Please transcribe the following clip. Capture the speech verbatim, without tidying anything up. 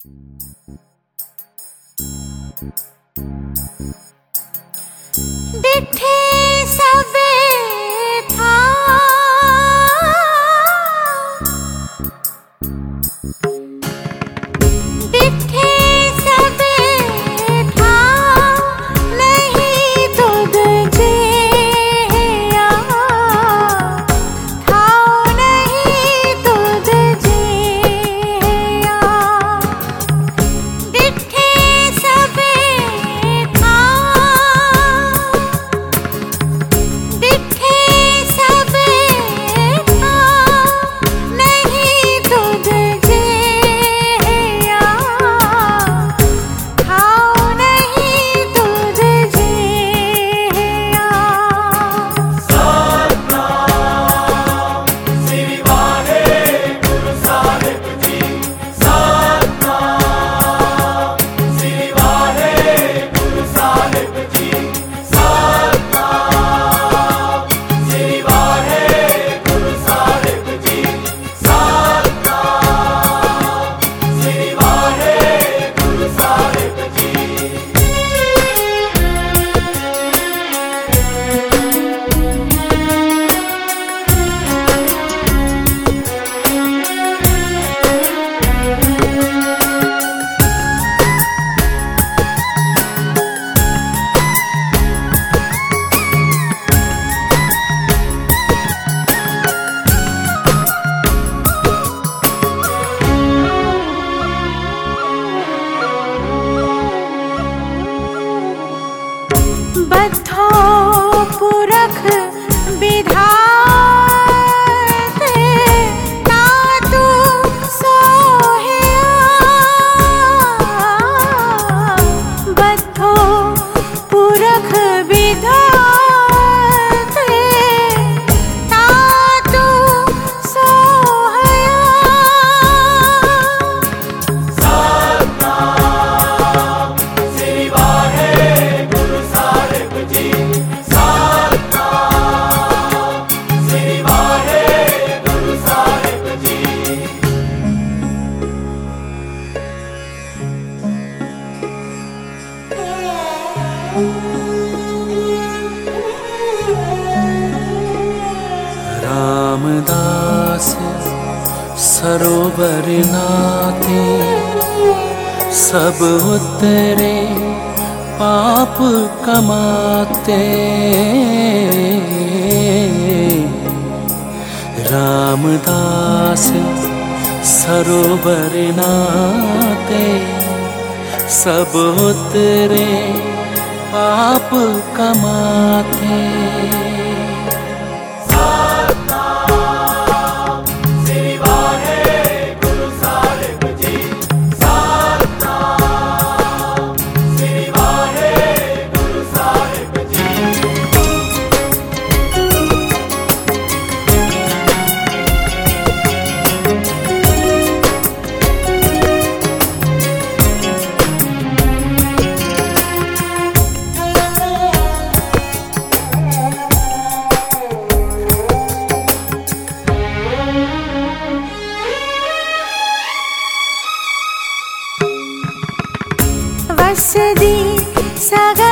डिठे सबे था डिठे सबे था नहीं तुद जिया था नहीं तुद जिया डिठे सबे था डिठे सबे था नहीं तुद जिया था नहीं तुद जिया सतनाम श्री वाहेगुरु साहिब जी। सतनाम श्री वाहेगुरु साहिब जी। सतनाम श्री वाहेगुरु साहिब जी। सतनाम श्री वाहेगुरु साहिब जी। बद्धो पुरख विधाते ना तू सोहिया बद्धो पुरख विधाते ना तू सोहिया सतनाम श्री वाहेगुरु साहिब जी। सतनाम श्री वाहेगुरु साहिब जी। रामदास सरोवर नाते सब उतरे पाप कमाते। रामदास सरोवर नाते सब उतरे पाप कमाते। सतनाम श्री वाहेगुरु साहिब जी। सतनाम श्री वाहेगुरु साहिब जी। वसदी सगा